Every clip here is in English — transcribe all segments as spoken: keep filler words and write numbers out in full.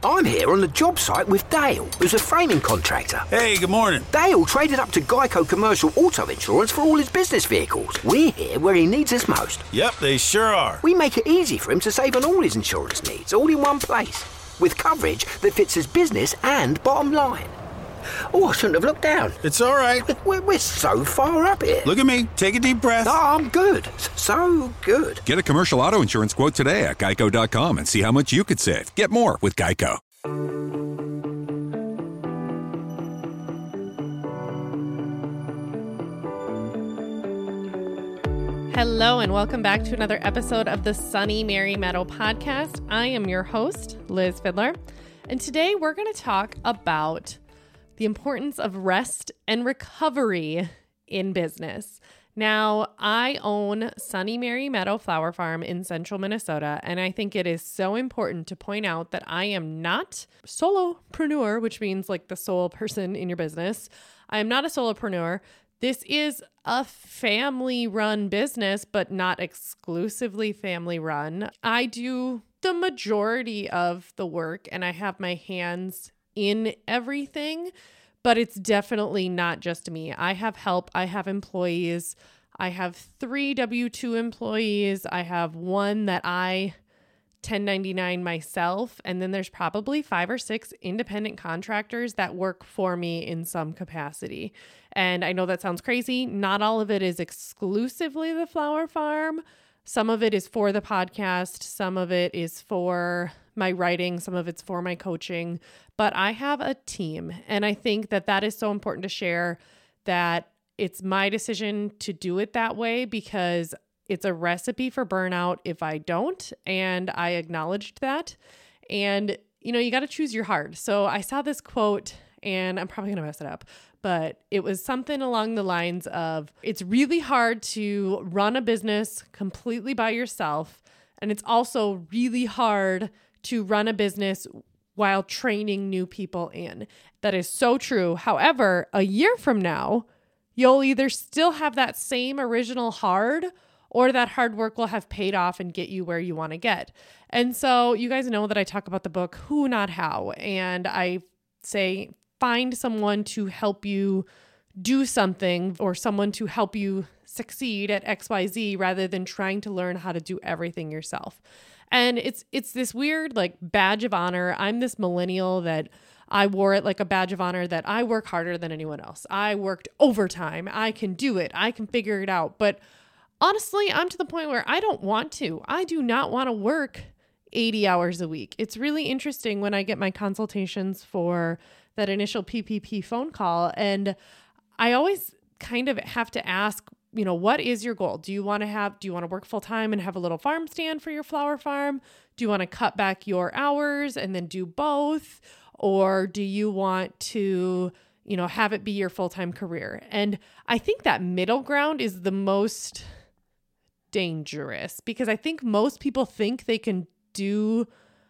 I'm here on the job site with Dale, who's a framing contractor. Hey, good morning. Dale traded up to Geico Commercial Auto Insurance for all his business vehicles. We're here where he needs us most. Yep, they sure are. We make it easy for him to save on all his insurance needs, all in one place, with coverage that fits his business and bottom line. Oh, I shouldn't have looked down. It's all right. We're, we're so far up here. Look at me. Take a deep breath. Oh, I'm good. So good. Get a commercial auto insurance quote today at geico dot com and see how much you could save. Get more with Geico. Hello and welcome back to another episode of the Sunny Mary Meadow podcast. I am your host, Liz Fiddler, and today we're going to talk about the importance of rest and recovery in business. Now, I own Sunny Mary Meadow Flower Farm in central Minnesota, and I think it is so important to point out that I am not solopreneur, which means like the sole person in your business. I am not a solopreneur. This is a family-run business, but not exclusively family-run. I do the majority of the work, and I have my hands in everything, but it's definitely not just me. I have help. I have employees. I have three W two employees. I have one that I ten ninety-nine myself, and then there's probably five or six independent contractors that work for me in some capacity. And I know that sounds crazy. Not all of it is exclusively the flower farm. Some of it is for the podcast. Some of it is for my writing. Some of it's for my coaching. But I have a team, and I think that that is so important to share, that it's my decision to do it that way because it's a recipe for burnout if I don't, and I acknowledged that. And, you know, you got to choose your heart. So I saw this quote, and I'm probably going to mess it up, but it was something along the lines of, it's really hard to run a business completely by yourself, and it's also really hard to run a business while training new people in. That is so true. However, a year from now, you'll either still have that same original hard, or that hard work will have paid off and get you where you want to get. And so you guys know that I talk about the book, Who Not How. And I say, find someone to help you do something or someone to help you succeed at X Y Z rather than trying to learn how to do everything yourself. And it's it's this weird like badge of honor. I'm this millennial that I wore it like a badge of honor that I work harder than anyone else. I worked overtime. I can do it. I can figure it out. But honestly, I'm to the point where I don't want to. I do not want to work eighty hours a week. It's really interesting when I get my consultations for that initial P P P phone call. And I always kind of have to ask, you know, what is your goal? Do you want to have, do you want to work full time and have a little farm stand for your flower farm? Do you want to cut back your hours and then do both? Or do you want to, you know, have it be your full-time career? And I think that middle ground is the most dangerous because I think most people think they can do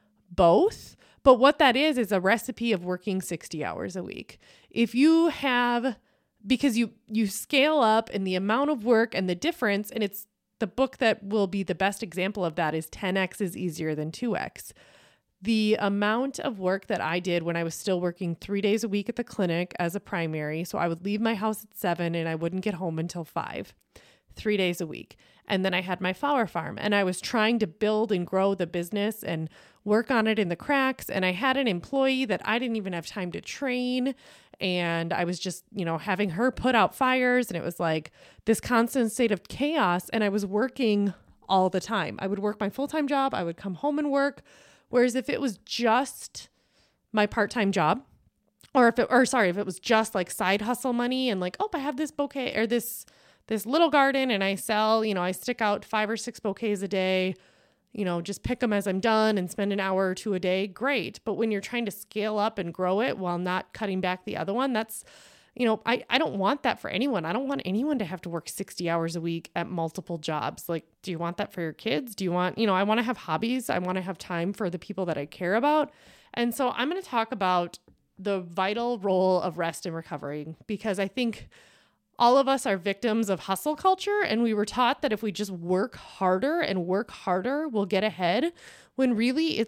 both. But what that is, is a recipe of working sixty hours a week. If you have, because you, you scale up in the amount of work and the difference, and it's the book that will be the best example of that is ten X is easier than two X. The amount of work that I did when I was still working three days a week at the clinic as a primary. So I would leave my house at seven and I wouldn't get home until five, three days a week. And then I had my flower farm and I was trying to build and grow the business and work on it in the cracks. And I had an employee that I didn't even have time to train. And I was just, you know, having her put out fires. And it was like this constant state of chaos. And I was working all the time. I would work my full-time job. I would come home and work. Whereas if it was just my part-time job, or if it, or sorry, if it was just like side hustle money and like, oh, I have this bouquet or this, this little garden and I sell, you know, I stick out five or six bouquets a day, you know, just pick them as I'm done and spend an hour or two a day. Great. But when you're trying to scale up and grow it while not cutting back the other one, that's, you know, I, I don't want that for anyone. I don't want anyone to have to work sixty hours a week at multiple jobs. Like, do you want that for your kids? Do you want, you know, I want to have hobbies. I want to have time for the people that I care about. And so I'm going to talk about the vital role of rest and recovery, because I think all of us are victims of hustle culture. And we were taught that if we just work harder and work harder, we'll get ahead, when really it's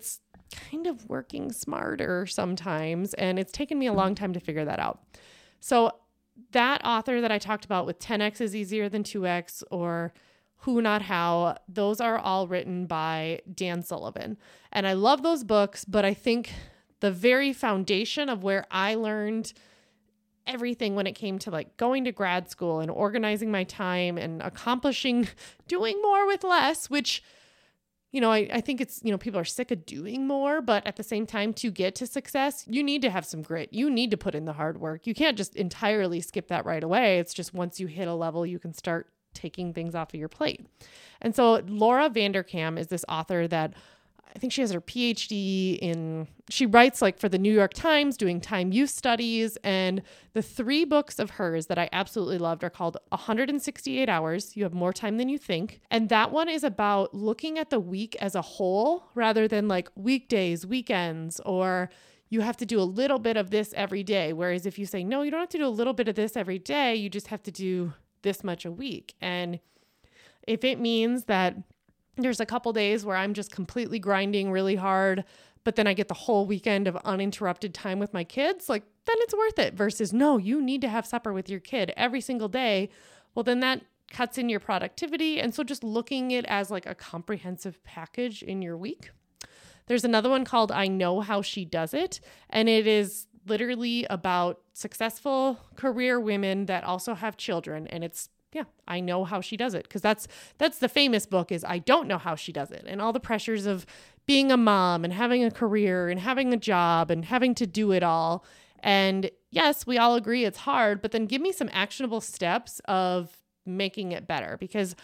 kind of working smarter sometimes. And it's taken me a long time to figure that out. So that author that I talked about with ten X is easier than two X, or Who Not How, those are all written by Dan Sullivan. And I love those books, but I think the very foundation of where I learned everything when it came to like going to grad school and organizing my time and accomplishing, doing more with less, which, you know, I, I think it's, you know, people are sick of doing more, but at the same time, to get to success, you need to have some grit. You need to put in the hard work. You can't just entirely skip that right away. It's just once you hit a level, you can start taking things off of your plate. And so Laura Vanderkam is this author that I think she has her P H D in, she writes like for the New York Times doing time use studies. And the three books of hers that I absolutely loved are called one hundred sixty-eight hours. You have more time than you think. And that one is about looking at the week as a whole rather than like weekdays, weekends, or you have to do a little bit of this every day. Whereas if you say, no, you don't have to do a little bit of this every day, you just have to do this much a week. And if it means that there's a couple days where I'm just completely grinding really hard, but then I get the whole weekend of uninterrupted time with my kids, like then it's worth it versus no, you need to have supper with your kid every single day. Well, then that cuts in your productivity. And so just looking at it as like a comprehensive package in your week. There's another one called I Know How She Does It. And it is literally about successful career women that also have children. And it's, yeah, I know how she does it. Because that's that's the famous book is I Don't Know How She Does It. And all the pressures of being a mom and having a career and having a job and having to do it all. And yes, we all agree it's hard, but then give me some actionable steps of making it better. Because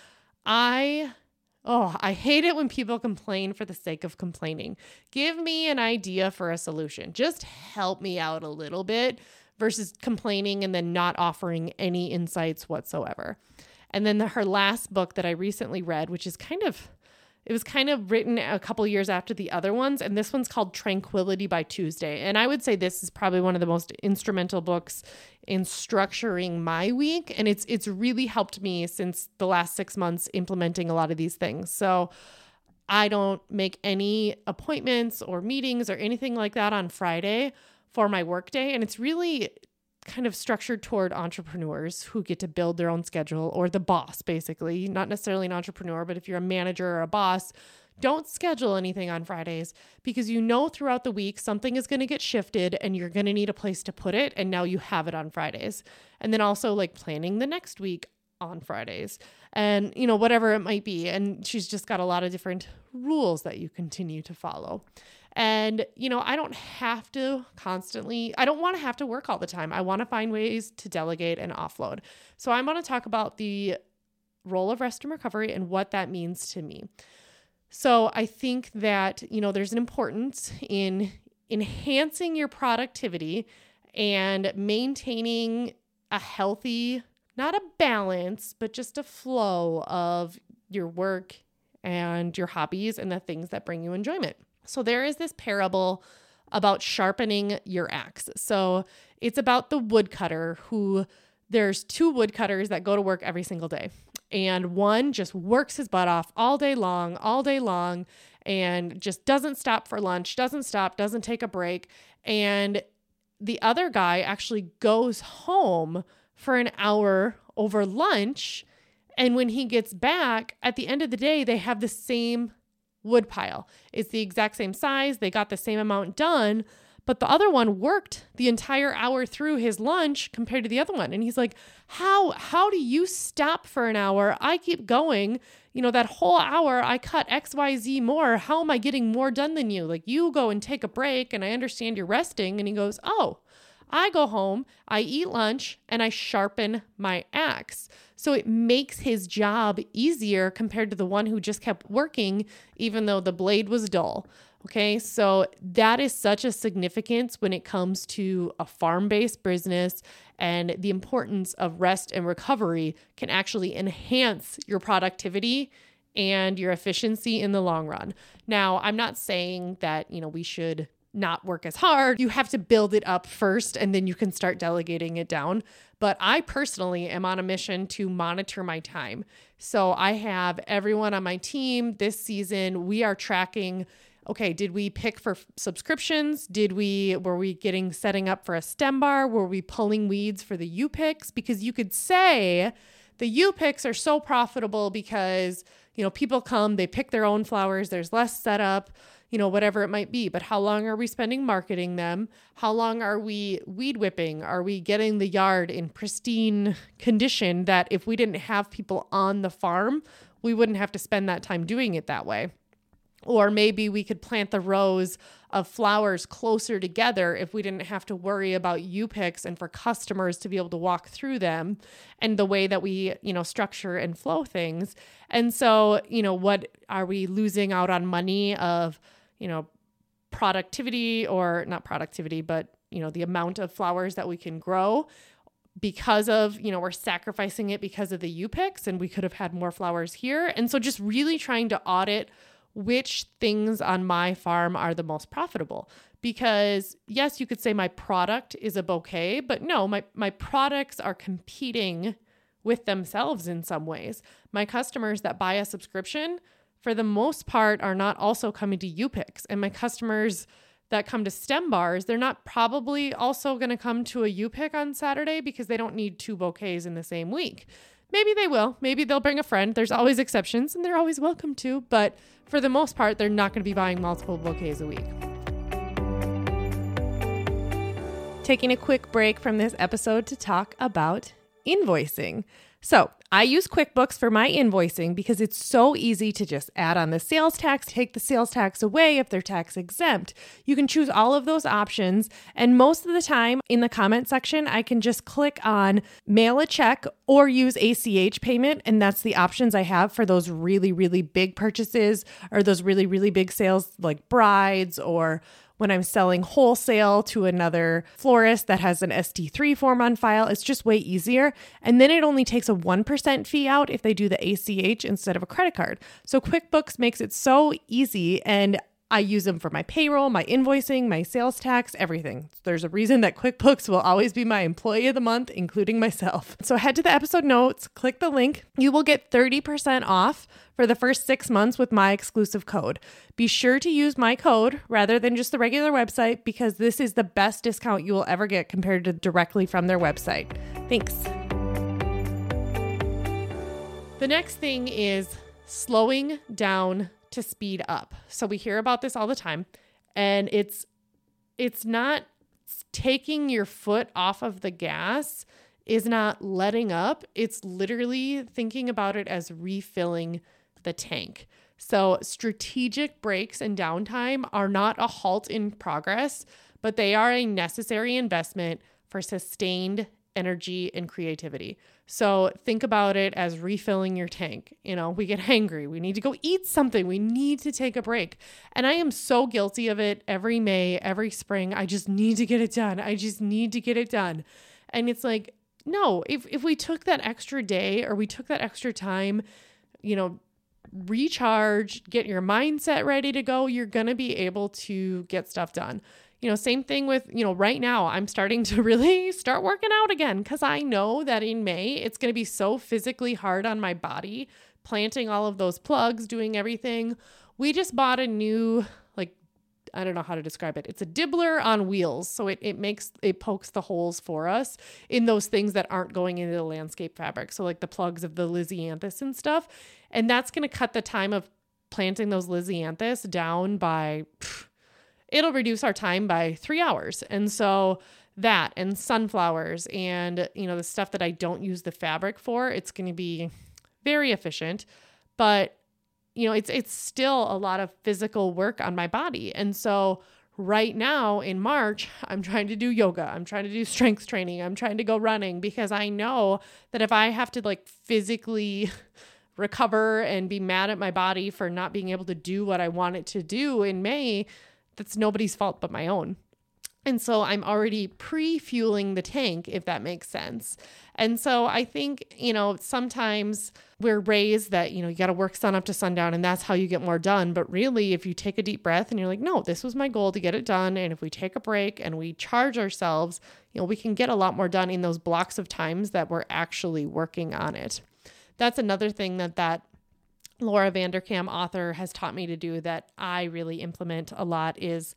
I, oh, I hate it when people complain for the sake of complaining. Give me an idea for a solution. Just help me out a little bit versus complaining and then not offering any insights whatsoever. And then the, her last book that I recently read, which is kind of, it was kind of written a couple years after the other ones. And this one's called Tranquility by Tuesday. And I would say this is probably one of the most instrumental books in structuring my week. And it's, it's really helped me since the last six months implementing a lot of these things. So I don't make any appointments or meetings or anything like that on Friday for my workday. And it's really kind of structured toward entrepreneurs who get to build their own schedule, or the boss, basically, not necessarily an entrepreneur, but if you're a manager or a boss, don't schedule anything on Fridays because you know throughout the week something is going to get shifted and you're going to need a place to put it. And now you have it on Fridays. And then also like planning the next week on Fridays and, you know, whatever it might be. And she's just got a lot of different rules that you continue to follow. And, you know, I don't have to constantly, I don't want to have to work all the time. I want to find ways to delegate and offload. So I'm going to talk about the role of rest and recovery and what that means to me. So I think that, you know, there's an importance in enhancing your productivity and maintaining a healthy, not a balance, but just a flow of your work and your hobbies and the things that bring you enjoyment. So there is this parable about sharpening your axe. So it's about the woodcutter who there's two woodcutters that go to work every single day. And one just works his butt off all day long, all day long, and just doesn't stop for lunch, doesn't stop, doesn't take a break. And the other guy actually goes home for an hour over lunch. And when he gets back, at the end of the day, they have the same wood pile. It's the exact same size. They got the same amount done, but the other one worked the entire hour through his lunch compared to the other one. And he's like, how, how do you stop for an hour? I keep going, you know, that whole hour I cut X, Y, Z more. How am I getting more done than you? Like you go and take a break and I understand you're resting. And he goes, oh, I go home, I eat lunch, and I sharpen my axe. So it makes his job easier compared to the one who just kept working, even though the blade was dull. Okay, so that is such a significance when it comes to a farm-based business, and the importance of rest and recovery can actually enhance your productivity and your efficiency in the long run. Now, I'm not saying that, you know, we should not work as hard. You have to build it up first and then you can start delegating it down. But I personally am on a mission to monitor my time. So I have everyone on my team this season. We are tracking okay, did we pick for f- subscriptions? Did we, were we getting setting up for a stem bar? Were we pulling weeds for the U-picks? Because you could say the U-picks are so profitable because, you know, people come, they pick their own flowers. There's less setup, you know, whatever it might be. But how long are we spending marketing them? How long are we weed whipping? Are we getting the yard in pristine condition that if we didn't have people on the farm, we wouldn't have to spend that time doing it that way? Or maybe we could plant the rows of flowers closer together if we didn't have to worry about U-picks and for customers to be able to walk through them and the way that we, you know, structure and flow things. And so, you know, what are we losing out on money of, you know, productivity or not productivity, but, you know, the amount of flowers that we can grow because of, you know, we're sacrificing it because of the U-picks and we could have had more flowers here. And so just really trying to audit which things on my farm are the most profitable. Because yes, you could say my product is a bouquet, but no, my, my products are competing with themselves in some ways. My customers that buy a subscription, for the most part, are not also coming to U-picks. And my customers that come to stem bars, they're not probably also going to come to a U-pick on Saturday because they don't need two bouquets in the same week. Maybe they will. Maybe they'll bring a friend. There's always exceptions, and they're always welcome to. But for the most part, they're not going to be buying multiple bouquets a week. Taking a quick break from this episode to talk about invoicing. So I use QuickBooks for my invoicing because it's so easy to just add on the sales tax, take the sales tax away if they're tax exempt. You can choose all of those options. And most of the time in the comment section, I can just click on mail a check or use A C H payment. And that's the options I have for those really, really big purchases or those really, really big sales like brides or when I'm selling wholesale to another florist that has an S T three form on file. It's just way easier. And then it only takes a one percent fee out if they do the A C H instead of a credit card. So QuickBooks makes it so easy, and I use them for my payroll, my invoicing, my sales tax, everything. There's a reason that QuickBooks will always be my employee of the month, including myself. So head to the episode notes, click the link. You will get thirty percent off for the first six months with my exclusive code. Be sure to use my code rather than just the regular website because this is the best discount you will ever get compared to directly from their website. Thanks. The next thing is slowing down to speed up. So we hear about this all the time, and it's it's not taking your foot off of the gas, is not letting up. It's literally thinking about it as refilling the tank. So strategic breaks and downtime are not a halt in progress, but they are a necessary investment for sustained energy and creativity. So think about it as refilling your tank. You know, we get hangry. We need to go eat something. We need to take a break. And I am so guilty of it every May, every spring. I just need to get it done. I just need to get it done. And it's like, no, if, if we took that extra day or we took that extra time, you know, recharge, get your mindset ready to go, you're going to be able to get stuff done. You know, same thing with, you know, right now I'm starting to really start working out again because I know that in May it's going to be so physically hard on my body, planting all of those plugs, doing everything. We just bought a new, like, I don't know how to describe it. It's a dibbler on wheels. So it, it makes, it pokes the holes for us in those things that aren't going into the landscape fabric. So like the plugs of the Lisianthus and stuff. And that's going to cut the time of planting those Lisianthus down by, pff, it'll reduce our time by three hours. And so that and sunflowers and, you know, the stuff that I don't use the fabric for, it's going to be very efficient, but you know, it's, it's still a lot of physical work on my body. And so right now in March, I'm trying to do yoga. I'm trying to do strength training. I'm trying to go running because I know that if I have to like physically recover and be mad at my body for not being able to do what I want it to do in May, that's nobody's fault but my own. And so I'm already pre-fueling the tank, if that makes sense. And so I think, you know, sometimes we're raised that, you know, you got to work sun up to sundown and that's how you get more done. But really, if you take a deep breath and you're like, no, this was my goal to get it done. And if we take a break and we charge ourselves, you know, we can get a lot more done in those blocks of times that we're actually working on it. That's another thing that that Laura Vanderkam, author, has taught me to do that I really implement a lot is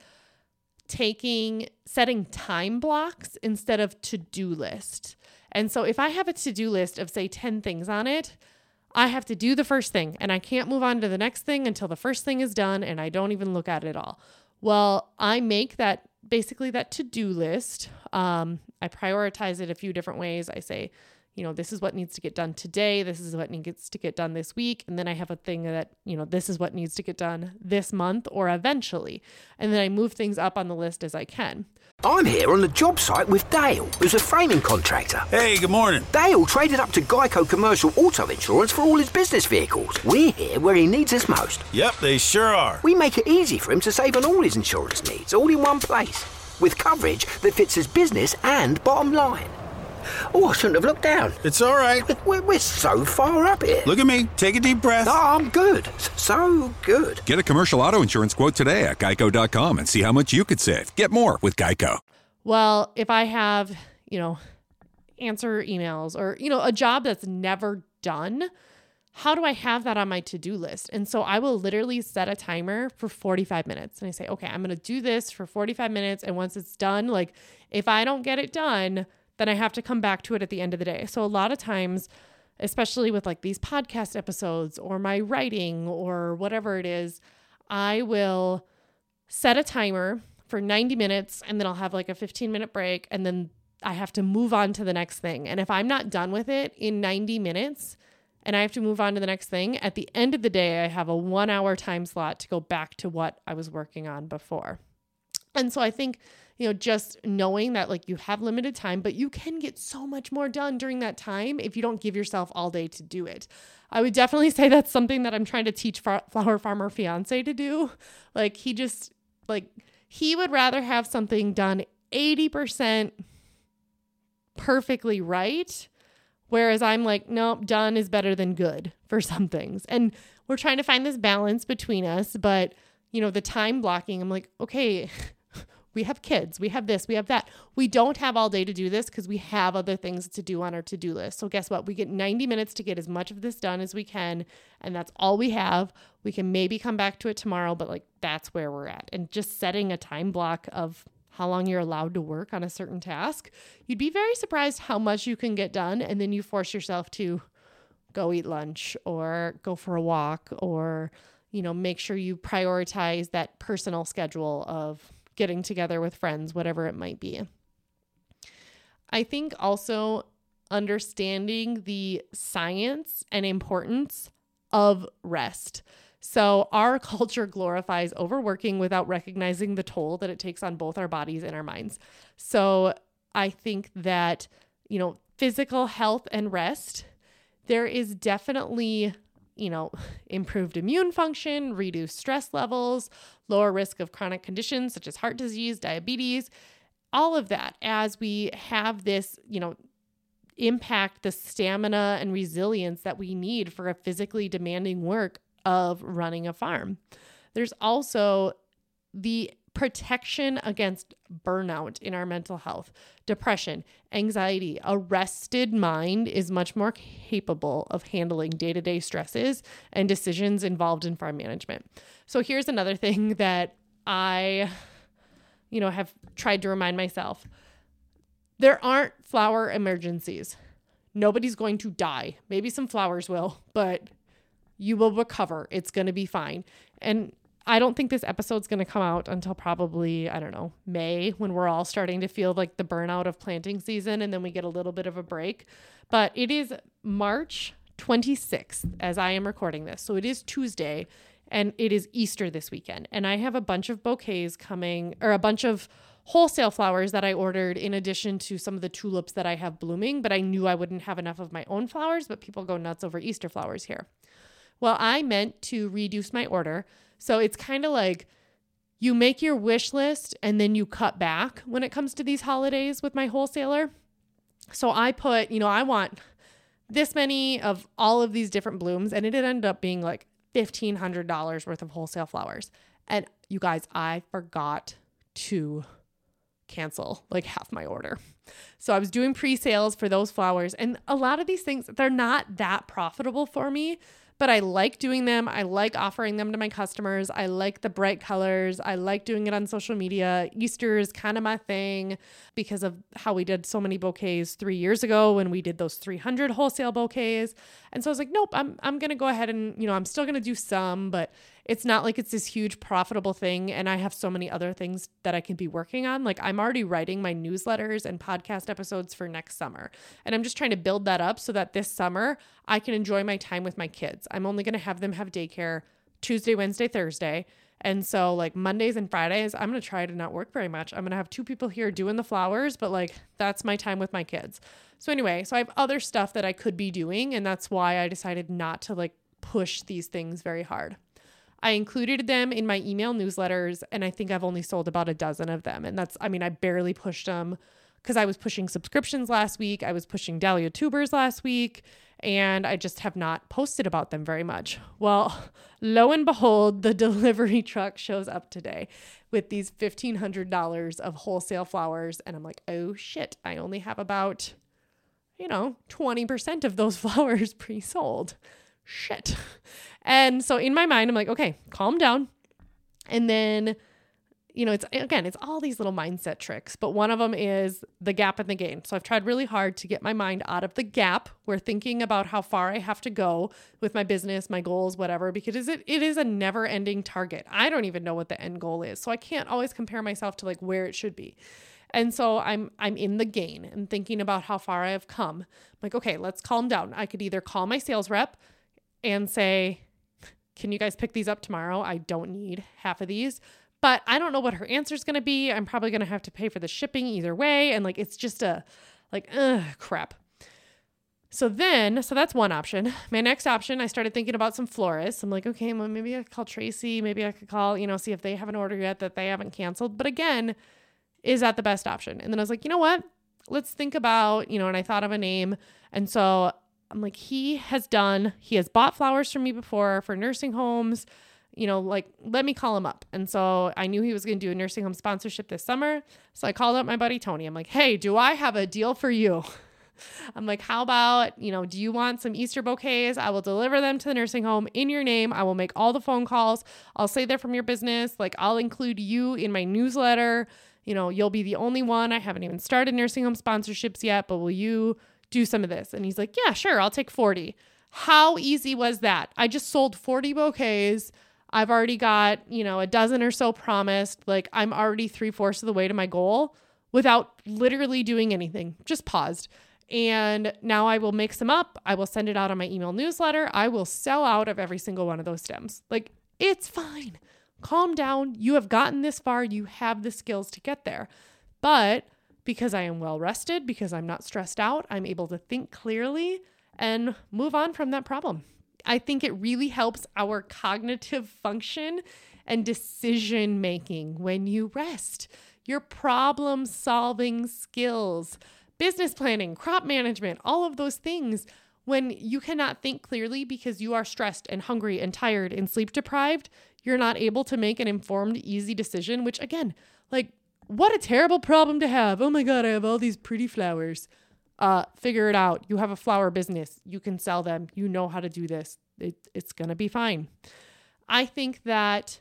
taking, setting time blocks instead of to-do list. And so if I have a to-do list of say ten things on it, I have to do the first thing and I can't move on to the next thing until the first thing is done and I don't even look at it at all. Well, I make that basically that to-do list. Um, I prioritize it a few different ways. I say, you know, this is what needs to get done today. This is what needs to get done this week. And then I have a thing that, you know, this is what needs to get done this month or eventually. And then I move things up on the list as I can. I'm here on the job site with Dale, who's a framing contractor. Hey, good morning. Dale traded up to Geico Commercial Auto Insurance for all his business vehicles. We're here where he needs us most. Yep, they sure are. We make it easy for him to save on all his insurance needs, all in one place, with coverage that fits his business and bottom line. Oh, I shouldn't have looked down. It's all right. We're, we're so far up here. Look at me. Take a deep breath. Oh, I'm good. So good. Get a commercial auto insurance quote today at geico dot com and see how much you could save. Get more with Geico. Well, if I have, you know, answer emails or, you know, a job that's never done, how do I have that on my to-do list? And so I will literally set a timer for forty-five minutes. And I say, okay, I'm going to do this for forty-five minutes. And once it's done, like if I don't get it done, then I have to come back to it at the end of the day. So a lot of times, especially with like these podcast episodes or my writing or whatever it is, I will set a timer for ninety minutes and then I'll have like a fifteen minute break and then I have to move on to the next thing. And if I'm not done with it in ninety minutes and I have to move on to the next thing, at the end of the day, I have a one hour time slot to go back to what I was working on before. And so I think, you know, just knowing that like you have limited time, but you can get so much more done during that time if you don't give yourself all day to do it. I would definitely say that's something that I'm trying to teach Flower Farmer Fiance to do. Like he just like, he would rather have something done eighty percent perfectly right. Whereas I'm like, nope, done is better than good for some things. And we're trying to find this balance between us. But, you know, the time blocking, I'm like, okay, we have kids, we have this, we have that. We don't have all day to do this because we have other things to do on our to-do list. So guess what? We get ninety minutes to get as much of this done as we can. And that's all we have. We can maybe come back to it tomorrow, but like that's where we're at. And just setting a time block of how long you're allowed to work on a certain task, you'd be very surprised how much you can get done. And then you force yourself to go eat lunch or go for a walk or, you know, make sure you prioritize that personal schedule of getting together with friends, whatever it might be. I think also understanding the science and importance of rest. So our culture glorifies overworking without recognizing the toll that it takes on both our bodies and our minds. So I think that, you know, physical health and rest, there is definitely, you know, improved immune function, reduced stress levels, lower risk of chronic conditions such as heart disease, diabetes, all of that as we have this, you know, impact the stamina and resilience that we need for a physically demanding work of running a farm. There's also the protection against burnout in our mental health, depression, anxiety. A rested mind is much more capable of handling day-to-day stresses and decisions involved in farm management. So here's another thing that I, you know, have tried to remind myself. There aren't flower emergencies. Nobody's going to die. Maybe some flowers will, but you will recover. It's going to be fine. And I don't think this episode's going to come out until probably, I don't know, May, when we're all starting to feel like the burnout of planting season, and then we get a little bit of a break. But it is March twenty-sixth as I am recording this. So it is Tuesday, and it is Easter this weekend. And I have a bunch of bouquets coming, or a bunch of wholesale flowers that I ordered in addition to some of the tulips that I have blooming, but I knew I wouldn't have enough of my own flowers, but people go nuts over Easter flowers here. Well, I meant to reduce my order. So it's kind of like you make your wish list and then you cut back when it comes to these holidays with my wholesaler. So I put, you know, I want this many of all of these different blooms, and it ended up being like fifteen hundred dollars worth of wholesale flowers. And you guys, I forgot to cancel like half my order. So I was doing pre-sales for those flowers, and a lot of these things, they're not that profitable for me, but I like doing them. I like offering them to my customers. I like the bright colors. I like doing it on social media. Easter is kind of my thing because of how we did so many bouquets three years ago when we did those three hundred wholesale bouquets. And so I was like, nope, I'm, I'm going to go ahead and, you know, I'm still going to do some, but it's not like it's this huge profitable thing. And I have so many other things that I can be working on. Like I'm already writing my newsletters and podcast episodes for next summer. And I'm just trying to build that up so that this summer I can enjoy my time with my kids. I'm only going to have them have daycare Tuesday, Wednesday, Thursday. And so like Mondays and Fridays, I'm going to try to not work very much. I'm going to have two people here doing the flowers, but like that's my time with my kids. So anyway, so I have other stuff that I could be doing. And that's why I decided not to like push these things very hard. I included them in my email newsletters, and I think I've only sold about a dozen of them. And that's, I mean, I barely pushed them because I was pushing subscriptions last week. I was pushing Dahlia Tubers last week, and I just have not posted about them very much. Well, lo and behold, the delivery truck shows up today with these fifteen hundred dollars of wholesale flowers. And I'm like, oh shit, I only have about, you know, twenty percent of those flowers pre-sold. Shit. And so in my mind, I'm like, okay, calm down. And then, you know, it's, again, it's all these little mindset tricks, but one of them is the gap in the gain. So I've tried really hard to get my mind out of the gap. We're thinking about how far I have to go with my business, my goals, whatever, because it, it is a never ending target. I don't even know what the end goal is. So I can't always compare myself to like where it should be. And so I'm, I'm in the gain and thinking about how far I have come. I'm like, okay, let's calm down. I could either call my sales rep and say, can you guys pick these up tomorrow? I don't need half of these, but I don't know what her answer is going to be. I'm probably going to have to pay for the shipping either way. And like, it's just a like, ugh, crap. So then, so that's one option. My next option, I started thinking about some florists. I'm like, okay, well, maybe I could call Tracy. Maybe I could call, you know, see if they have an order yet that they haven't canceled. But again, is that the best option? And then I was like, you know what? Let's think about, you know, and I thought of a name. And so I'm like, he has done, he has bought flowers from me before for nursing homes, you know, like, let me call him up. And so I knew he was going to do a nursing home sponsorship this summer. So I called up my buddy, Tony. I'm like, hey, do I have a deal for you? I'm like, how about, you know, do you want some Easter bouquets? I will deliver them to the nursing home in your name. I will make all the phone calls. I'll say they're from your business. Like, I'll include you in my newsletter. You know, you'll be the only one. I haven't even started nursing home sponsorships yet, but will you do some of this? And he's like, yeah, sure. I'll take forty. How easy was that? I just sold forty bouquets. I've already got, you know, a dozen or so promised. Like I'm already three fourths of the way to my goal without literally doing anything, just paused. And now I will make some up. I will send it out on my email newsletter. I will sell out of every single one of those stems. Like it's fine. Calm down. You have gotten this far. You have the skills to get there. But because I am well rested, because I'm not stressed out, I'm able to think clearly and move on from that problem. I think it really helps our cognitive function and decision making when you rest. Your problem solving skills, business planning, crop management, all of those things. When you cannot think clearly because you are stressed and hungry and tired and sleep deprived, you're not able to make an informed, easy decision, which again, like, what a terrible problem to have. Oh my God, I have all these pretty flowers. Uh, figure it out. You have a flower business. You can sell them. You know how to do this. It, it's going to be fine. I think that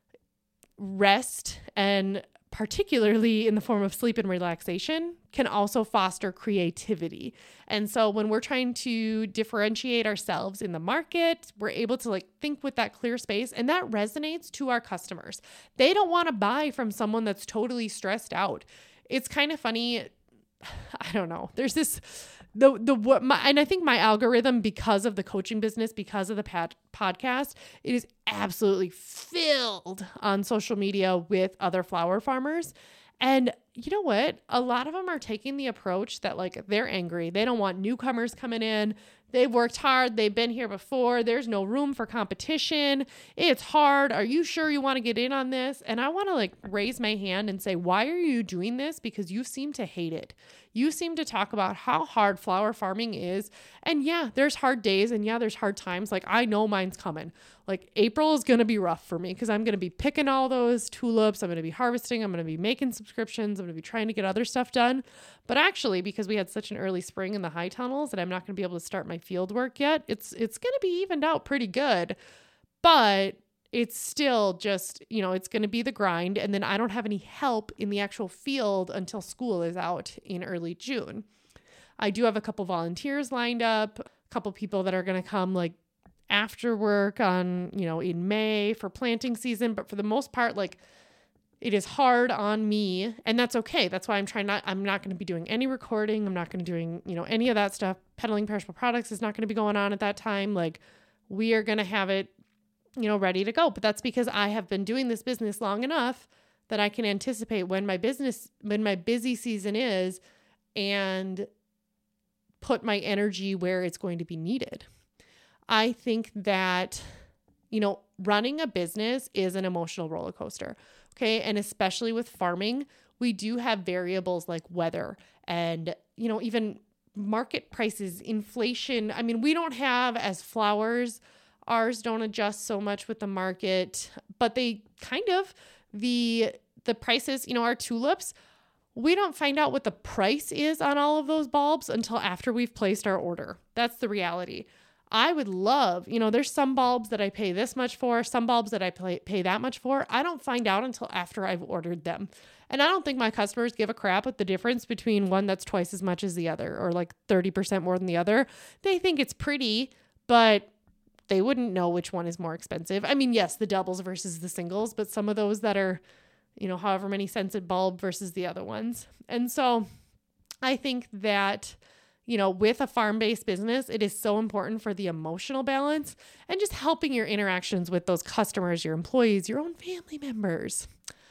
rest, and particularly in the form of sleep and relaxation, can also foster creativity. And so when we're trying to differentiate ourselves in the market, we're able to like think with that clear space, and that resonates to our customers. They don't want to buy from someone that's totally stressed out. It's kind of funny. I don't know. There's this, the, the, what my, and I think my algorithm, because of the coaching business, because of the pad, podcast, it is absolutely filled on social media with other flower farmers. And you know what? A lot of them are taking the approach that like, they're angry. They don't want newcomers coming in. They've worked hard. They've been here before. There's no room for competition. It's hard. Are you sure you want to get in on this? And I want to like raise my hand and say, why are you doing this? Because you seem to hate it. You seem to talk about how hard flower farming is. And yeah, there's hard days, and yeah, there's hard times. Like I know mine's coming. Like April is going to be rough for me because I'm going to be picking all those tulips. I'm going to be harvesting. I'm going to be making subscriptions. I'm I'm going to be trying to get other stuff done. But actually, because we had such an early spring in the high tunnels and I'm not going to be able to start my field work yet, it's it's going to be evened out pretty good. But it's still just, you know, it's going to be the grind. And then I don't have any help in the actual field until school is out in early June. I do have a couple volunteers lined up, a couple people that are going to come like after work on, you know, in May for planting season. But for the most part, like it is hard on me, and that's okay. That's why I'm trying not, I'm not going to be doing any recording. I'm not going to be doing, you know, any of that stuff. Peddling Perishable Products is not going to be going on at that time. Like we are going to have it, you know, ready to go. But that's because I have been doing this business long enough that I can anticipate when my business, when my busy season is, and put my energy where it's going to be needed. I think that, you know, running a business is an emotional roller coaster. Okay. And especially with farming, we do have variables like weather and, you know, even market prices, inflation. I mean, we don't have as flowers, ours don't adjust so much with the market, but they kind of, the, the prices, you know, our tulips, we don't find out what the price is on all of those bulbs until after we've placed our order. That's the reality. I would love, you know, there's some bulbs that I pay this much for, some bulbs that I pay, pay that much for. I don't find out until after I've ordered them. And I don't think my customers give a crap with the difference between one that's twice as much as the other or like thirty percent more than the other. They think it's pretty, but they wouldn't know which one is more expensive. I mean, yes, the doubles versus the singles, but some of those that are, you know, however many cents a bulb versus the other ones. And so I think that, you know, with a farm-based business, it is so important for the emotional balance and just helping your interactions with those customers, your employees, your own family members.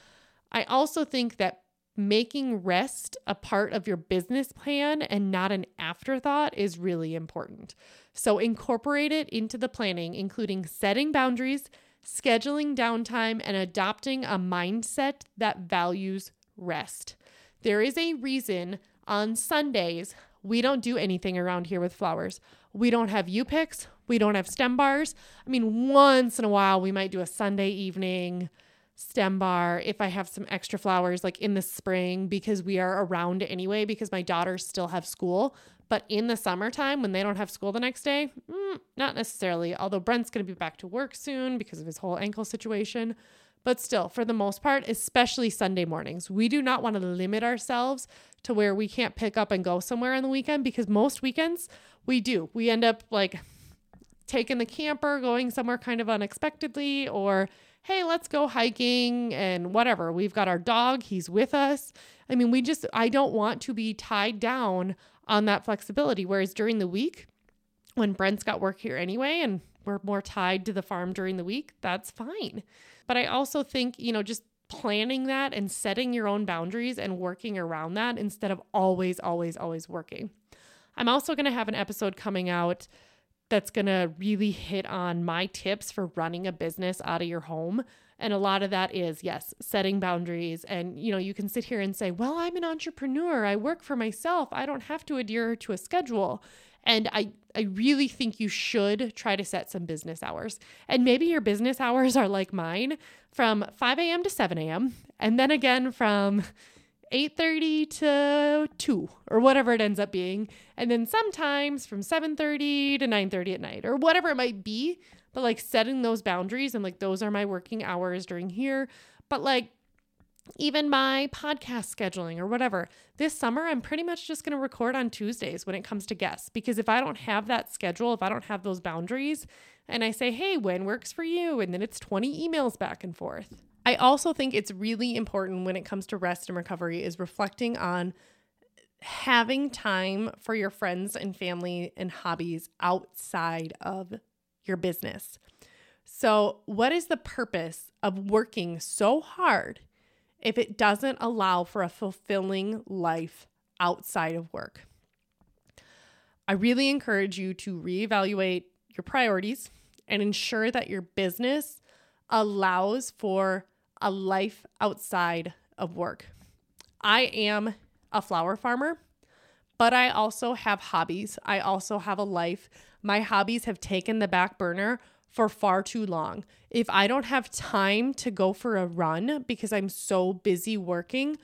I also think that making rest a part of your business plan and not an afterthought is really important. So incorporate it into the planning, including setting boundaries, scheduling downtime, and adopting a mindset that values rest. There is a reason on Sundays we don't do anything around here with flowers. We don't have U-picks. We don't have stem bars. I mean, once in a while we might do a Sunday evening stem bar if I have some extra flowers like in the spring because we are around anyway because my daughters still have school. But in the summertime when they don't have school the next day, mm, not necessarily, although Brent's going to be back to work soon because of his whole ankle situation. But still, for the most part, especially Sunday mornings, we do not want to limit ourselves to where we can't pick up and go somewhere on the weekend because most weekends we do. We end up like taking the camper, going somewhere kind of unexpectedly, or hey, let's go hiking and whatever. We've got our dog. He's with us. I mean, we just, I don't want to be tied down on that flexibility. Whereas during the week, when Brent's got work here anyway, and we're more tied to the farm during the week, that's fine. But I also think, you know, just planning that and setting your own boundaries and working around that instead of always, always, always working. I'm also going to have an episode coming out that's going to really hit on my tips for running a business out of your home. And a lot of that is, yes, setting boundaries. And, you know, you can sit here and say, well, I'm an entrepreneur. I work for myself. I don't have to adhere to a schedule. And I, I really think you should try to set some business hours. And maybe your business hours are like mine from five a.m. to seven a.m. And then again from eight thirty to two or whatever it ends up being. And then sometimes from seven thirty to nine thirty at night or whatever it might be. But like setting those boundaries and like those are my working hours during here. But like even my podcast scheduling or whatever, this summer, I'm pretty much just going to record on Tuesdays when it comes to guests, because if I don't have that schedule, if I don't have those boundaries and I say, hey, when works for you? And then it's twenty emails back and forth. I also think it's really important when it comes to rest and recovery is reflecting on having time for your friends and family and hobbies outside of your business. So what is the purpose of working so hard if it doesn't allow for a fulfilling life outside of work? I really encourage you to reevaluate your priorities and ensure that your business allows for a life outside of work. I am a flower farmer, but I also have hobbies. I also have a life. My hobbies have taken the back burner for far too long. If I don't have time to go for a run because I'm so busy working,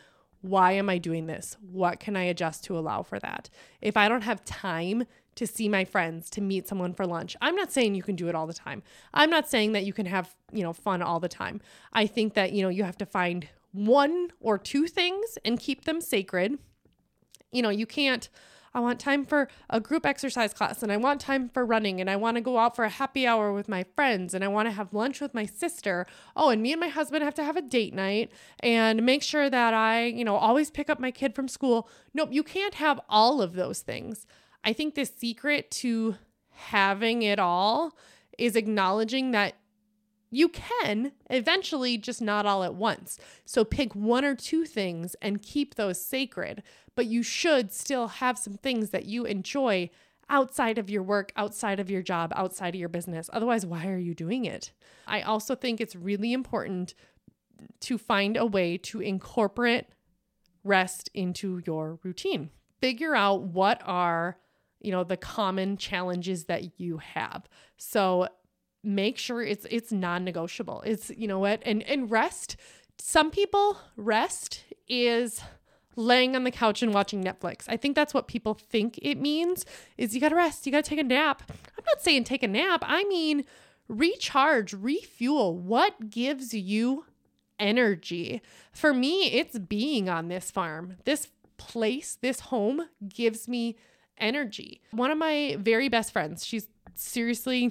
why am I doing this? What can I adjust to allow for that? If I don't have time to see my friends, to meet someone for lunch, I'm not saying you can do it all the time. I'm not saying that you can have, you know, fun all the time. I think that, you know, you have to find one or two things and keep them sacred. You know, you can't, I want time for a group exercise class, and I want time for running, and I want to go out for a happy hour with my friends, and I want to have lunch with my sister. Oh, and me and my husband have to have a date night and make sure that I, you know, always pick up my kid from school. Nope, you can't have all of those things. I think the secret to having it all is acknowledging that you can eventually, just not all at once. So pick one or two things and keep those sacred, but you should still have some things that you enjoy outside of your work, outside of your job, outside of your business. Otherwise, why are you doing it? I also think it's really important to find a way to incorporate rest into your routine. Figure out what are, you know, the common challenges that you have. So make sure it's it's non-negotiable. It's, you know what, and and rest. Some people, rest is laying on the couch and watching Netflix. I think that's what people think it means, is you got to rest, you got to take a nap. I'm not saying take a nap. I mean, recharge, refuel. What gives you energy? For me, it's being on this farm. This place, this home gives me energy. One of my very best friends, she's seriously,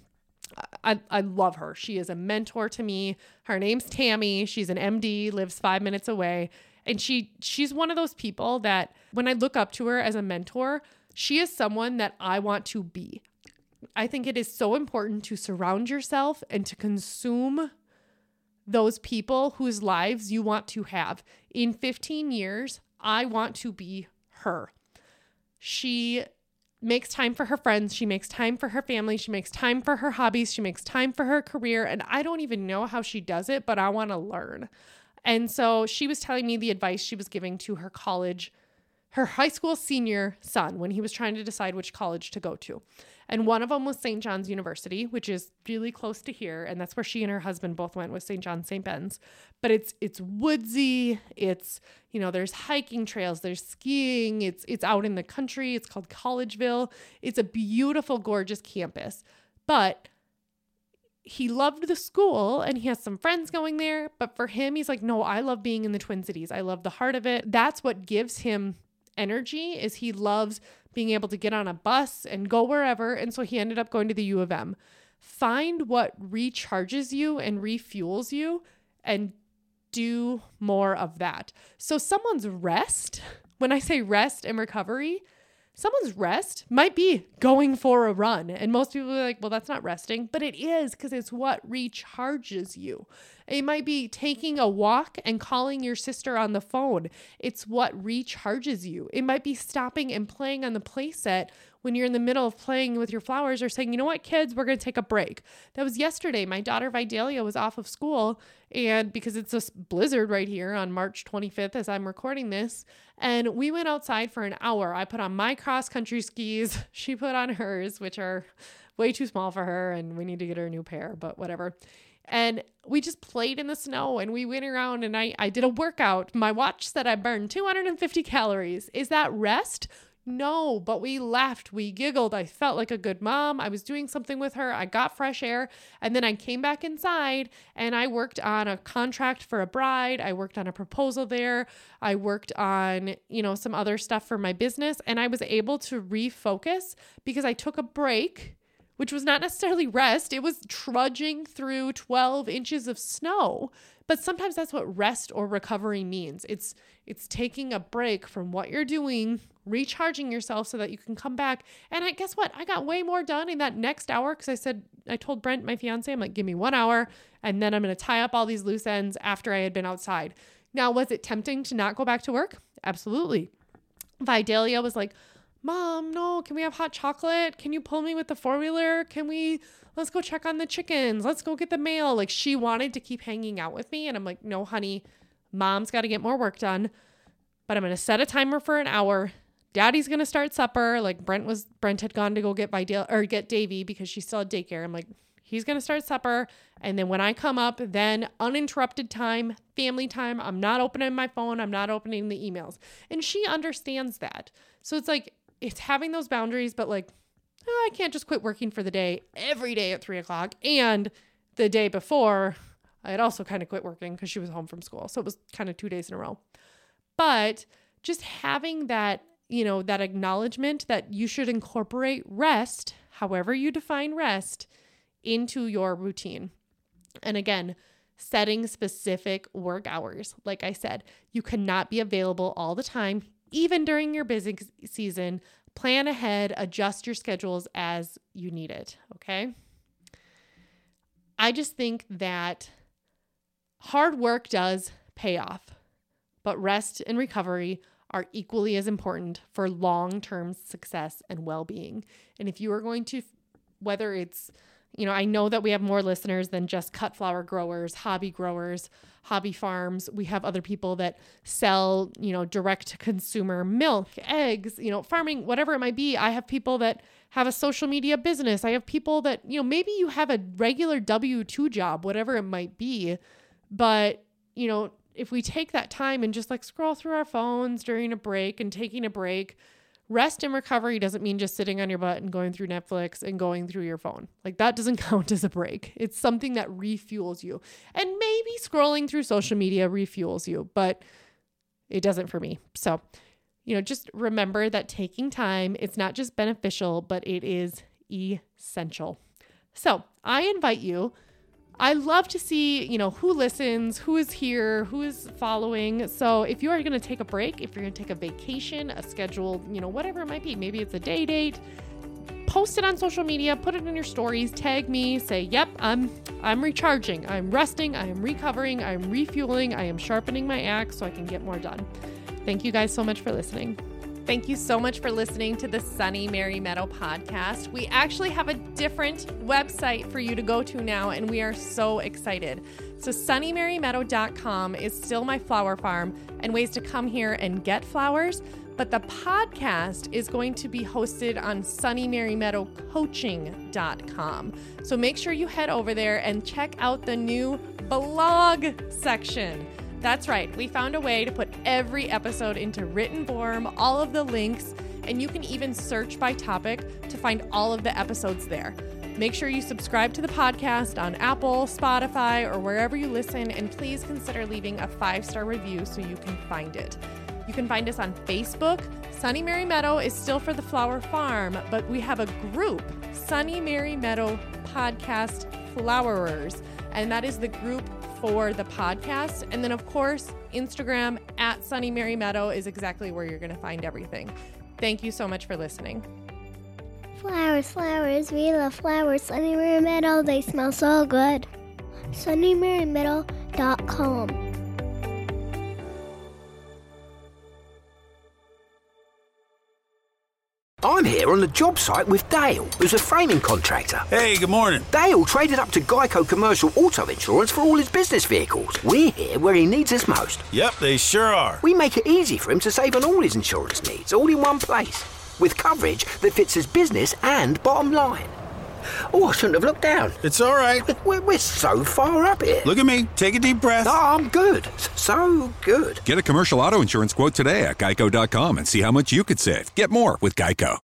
I, I love her. She is a mentor to me. Her name's Tammy. She's an M D, lives five minutes away. And she she's one of those people that when I look up to her as a mentor, she is someone that I want to be. I think it is so important to surround yourself and to consume those people whose lives you want to have. In fifteen years, I want to be her. She makes time for her friends. She makes time for her family. She makes time for her hobbies. She makes time for her career. And I don't even know how she does it, but I want to learn. And so she was telling me the advice she was giving to her college, her high school senior son when he was trying to decide which college to go to. And one of them was Saint John's University, which is really close to here. And that's where she and her husband both went, with Saint John's, Saint Ben's. But it's it's woodsy. It's, you know, there's hiking trails, there's skiing. It's it's out in the country. It's called Collegeville. It's a beautiful, gorgeous campus. But he loved the school and he has some friends going there. But for him, he's like, no, I love being in the Twin Cities. I love the heart of it. That's what gives him energy, is he loves being able to get on a bus and go wherever. And so he ended up going to the U of M. Find what recharges you and refuels you and do more of that. So someone's rest, when I say rest and recovery, someone's rest might be going for a run. And most people are like, well, that's not resting, but it is, because it's what recharges you. It might be taking a walk and calling your sister on the phone. It's what recharges you. It might be stopping and playing on the play set when you're in the middle of playing with your flowers, or saying, you know what, kids, we're going to take a break. That was yesterday. My daughter Vidalia was off of school, and because it's a blizzard right here on March twenty-fifth as I'm recording this, and we went outside for an hour. I put on my cross-country skis. She put on hers, which are way too small for her, and we need to get her a new pair, but whatever. And we just played in the snow, and we went around, and I, I did a workout. My watch said I burned two hundred fifty calories. Is that rest? No, but we laughed, we giggled. I felt like a good mom. I was doing something with her. I got fresh air. And then I came back inside and I worked on a contract for a bride. I worked on a proposal there. I worked on, you know, some other stuff for my business. And I was able to refocus because I took a break, which was not necessarily rest. It was trudging through twelve inches of snow. But sometimes that's what rest or recovery means. It's it's taking a break from what you're doing, recharging yourself so that you can come back. And I guess what? I got way more done in that next hour, because I said, I told Brent, my fiance, I'm like, give me one hour and then I'm going to tie up all these loose ends after I had been outside. Now, was it tempting to not go back to work? Absolutely. Vidalia was like, Mom, no, can we have hot chocolate? Can you pull me with the four-wheeler? Can we, let's go check on the chickens. Let's go get the mail. Like, she wanted to keep hanging out with me. And I'm like, no, honey, Mom's got to get more work done. But I'm going to set a timer for an hour. Daddy's going to start supper. Like Brent was, Brent had gone to go get Vidalia or get Davy because she still had daycare. I'm like, He's going to start supper. And then when I come up, then uninterrupted time, family time. I'm not opening my phone. I'm not opening the emails. And she understands that. So it's like, it's having those boundaries, but like, oh, I can't just quit working for the day every day at three o'clock. And the day before, I had also kind of quit working because she was home from school. So it was kind of two days in a row. But just having that, you know, that acknowledgement that you should incorporate rest, however you define rest, into your routine. And again, setting specific work hours. Like I said, you cannot be available all the time, even during your busy season. Plan ahead, adjust your schedules as you need it, okay? I just think that hard work does pay off, but rest and recovery are equally as important for long-term success and well-being. And if you are going to, whether it's, you know, I know that we have more listeners than just cut flower growers, hobby growers, hobby farms. We have other people that sell, you know, direct to consumer milk, eggs, you know, farming, whatever it might be. I have people that have a social media business. I have people that, you know, maybe you have a regular W two job, whatever it might be. But, you know, if we take that time and just like scroll through our phones during a break and taking a break, rest and recovery doesn't mean just sitting on your butt and going through Netflix and going through your phone. Like that doesn't count as a break. It's something that refuels you. And maybe scrolling through social media refuels you, but it doesn't for me. So, you know, just remember that taking time, it's not just beneficial, but it is essential. So I invite you, I love to see, you know, who listens, who is here, who is following. So if you are going to take a break, if you're going to take a vacation, a scheduled, you know, whatever it might be, maybe it's a day date, post it on social media, put it in your stories, tag me, say, yep, I'm, I'm recharging, I'm resting, I am recovering, I'm refueling, I am sharpening my axe so I can get more done. Thank you guys so much for listening. Thank you so much for listening to the Sunny Mary Meadow podcast. We actually have a different website for you to go to now, and we are so excited. So sunny mary meadow dot com is still my flower farm and ways to come here and get flowers, but the podcast is going to be hosted on sunny mary meadow coaching dot com. So make sure you head over there and check out the new blog section. That's right. We found a way to put every episode into written form, all of the links, and you can even search by topic to find all of the episodes there. Make sure you subscribe to the podcast on Apple, Spotify, or wherever you listen, and please consider leaving a five-star review so you can find it. You can find us on Facebook. Sunny Mary Meadow is still for the Flower Farm, but we have a group, Sunny Mary Meadow Podcast Flowerers, and that is the group for the podcast. And then, of course, Instagram at Sunny Mary Meadow is exactly where you're going to find everything. Thank you so much for listening. Flowers, flowers, we love flowers. Sunny Mary Meadow, they smell so good. sunny mary meadow dot com. I'm here on the job site with Dale, who's a framing contractor. Hey, good morning. Dale traded up to Geico Commercial Auto Insurance for all his business vehicles. We're here where he needs us most. Yep, they sure are. We make it easy for him to save on all his insurance needs, all in one place, with coverage that fits his business and bottom line. Oh, I shouldn't have looked down. It's all right. We're, we're so far up here. Look at me. Take a deep breath. Oh, I'm good. So good. Get a commercial auto insurance quote today at geico dot com and see how much you could save. Get more with Geico.